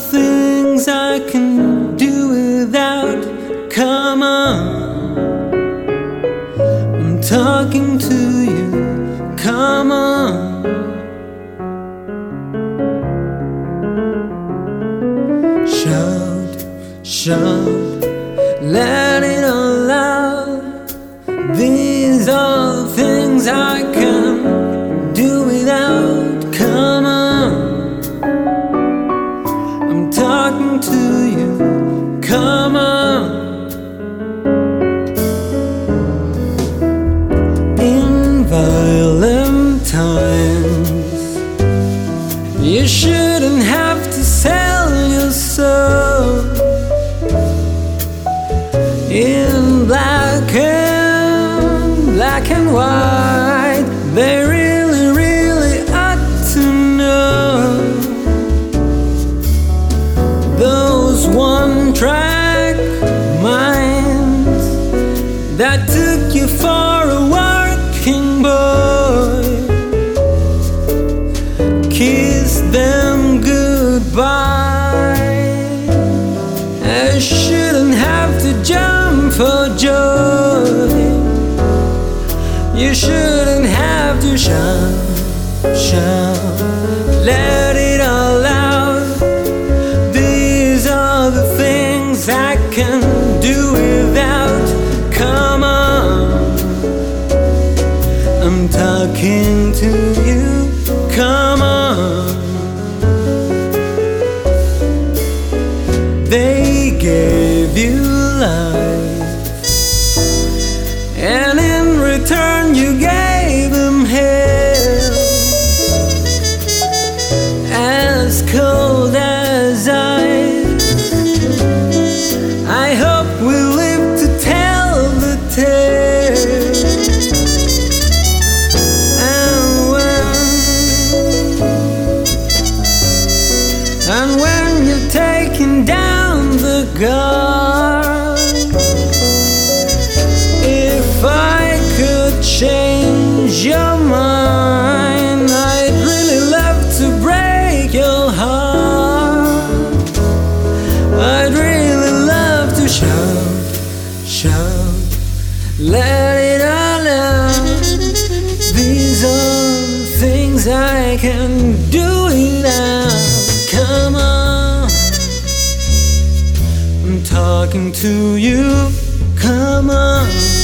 things I can do without. Come on, I'm talking to you. Come on. Shout, shout, let it all out. These are the things I can do without. Come on, I'm talking to you. Come on. In violent times, you shouldn't have to sell your soul. In black and white, they really, really ought to know. Those one-track minds that took you for a working boy, kiss them goodbye. I shouldn't have to jump for joy. You shouldn't have to shout, shout, let it all out. These are the things I can do without. Come on, I'm talking to you. Come on. They gave you life, and in return you gave them hell, as cold as ice. I hope we live to tell the tale. And when you're taking down the guard, if I could change your mind, I'd really love to break your heart. I'd really love to shout, shout, let it all out. These are the things I can do without. Come on, I'm talking to you. Come on.